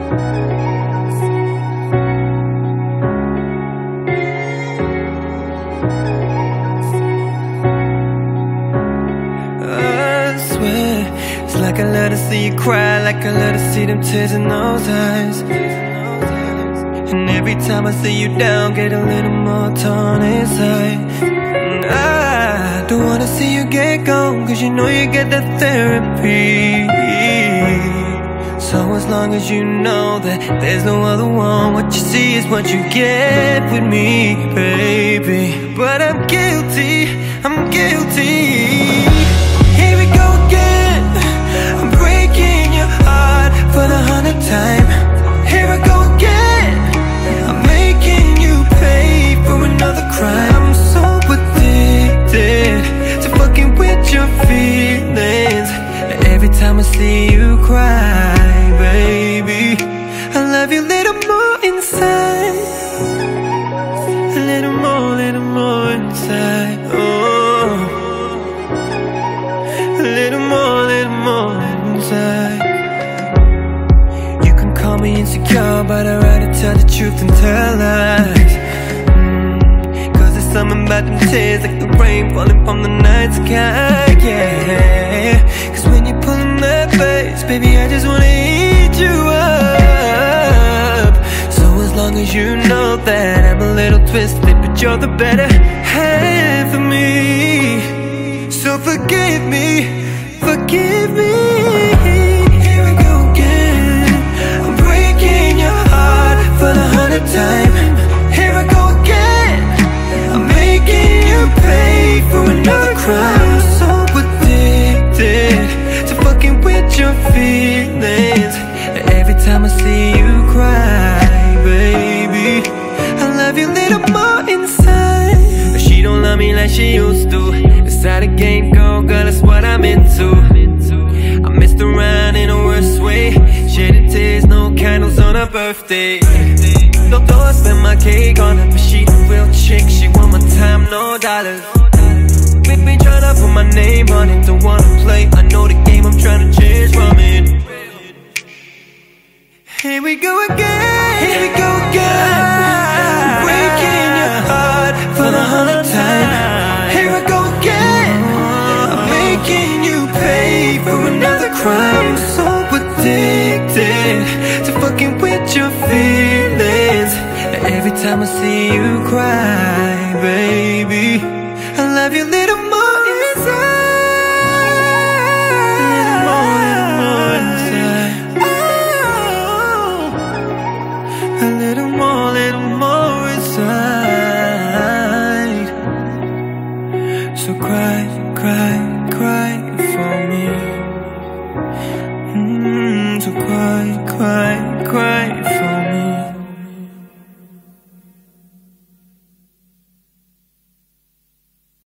It's like I love to see you cry, like I love to see them tears in those eyes. And every time I see you down, get a little more torn inside. And I don't wanna see you get gone, cause you know you get that therapy. So as long as you know that there's no other one, what you see is what you get with me, baby. But I'm guilty, I'm guilty. Here we go again, I'm breaking your heart for the 100th time. Here I go again, I'm making you pay for another crime. I'm so addicted to fucking with your feelings. Every time I see you cry, baby, I love you a little more inside. A little more inside. Oh, a little more inside. You can call me insecure, but I'd rather tell the truth than tell lies. Cause there's something about them tears, like the rain falling from the night sky, yeah. Cause when you're pulling that face, baby, I just wanna eat you up. So as long as you know that I'm a little twisted, but you're the better half of me. So forgive me, forgive me. Here we go again, I'm breaking your heart for the 100th time. Here I go again, I'm making you pay for another crime. I'm so addicted to fucking with your feelings. Every time I see you cry, baby, I love you a little more inside. She don't love me like she used to. It's how the game go, girl, that's what I'm into. I messed around in a worse way, shedding tears, no candles on her birthday. Though I spent my cake on her, but she a real chick, she want my time, no dollars. Been tryna put my name on it, don't wanna play, I know the game, I'm tryna change from it. Here we go again, here we go again, I'm breaking your heart for the 100th time. Here I go again, I'm making you pay for another crime. I'm so addicted to fucking with your feelings. Every time I see you cry, baby, I love you a little more inside. A little more inside. So cry, cry, cry for me. So cry, cry, cry